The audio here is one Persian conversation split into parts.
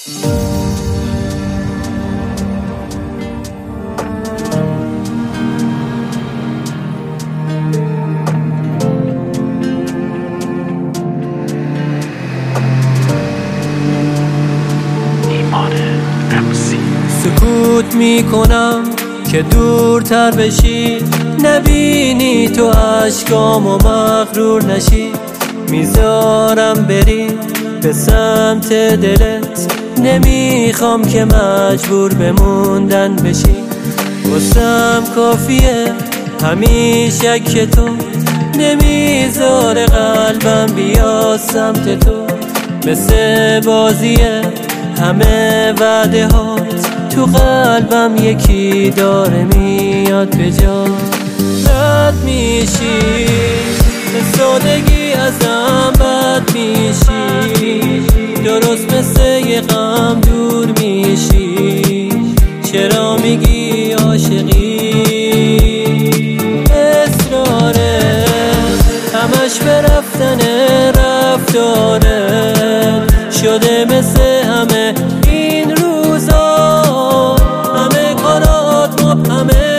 سکوت میکنم که دورتر بشی، نبینی تو عشقامو مغرور نشی. میذارم بری به سمت دلت، نمیخوام که مجبور بموندن بشی. واسم کافیه همیشه که تو نمیذاره قلبم بیا سمت تو. مثل بازیه همه وعده هات، تو قلبم یکی داره میاد به جا. رد میشی به سادگی ازم بد میشی، درست مثل یه غم دور میشی. چرا میگی عاشقی؟ اصراره همش به رفتن رفتاره، شده مثل همه این روزا، همه کارات مبهمه.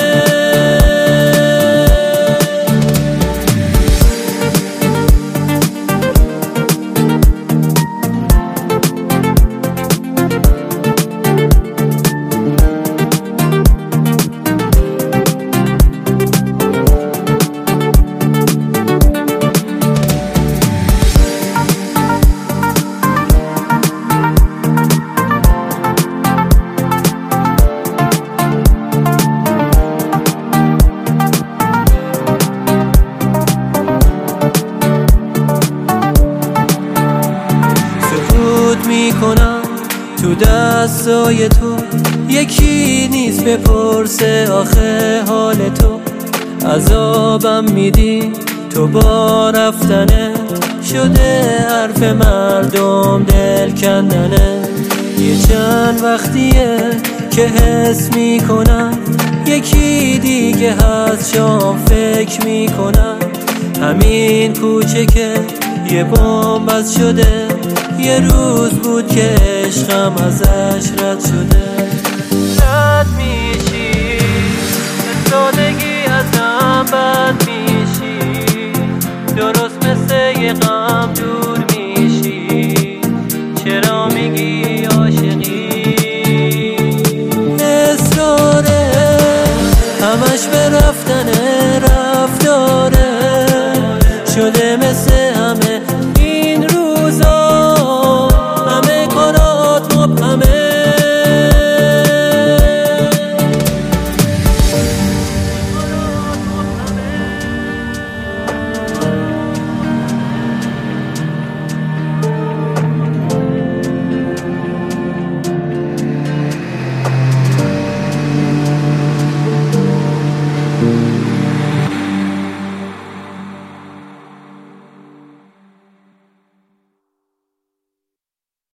میکنم تو دستای تو، یکی نیست بپرسه آخه حال تو. عذابم میدی تو با رفتنه، شده حرف مردم دل کندنه. یه چند وقتیه که حس میکنم یکی دیگه هست، شام فکر میکنم همین کوچه که یه بمب شده. یه روز بود که عشقم ازش رد شده. رد میشی به سادگی ازم بد میشی، درست مثل یه غم دور میشی. چرا میگی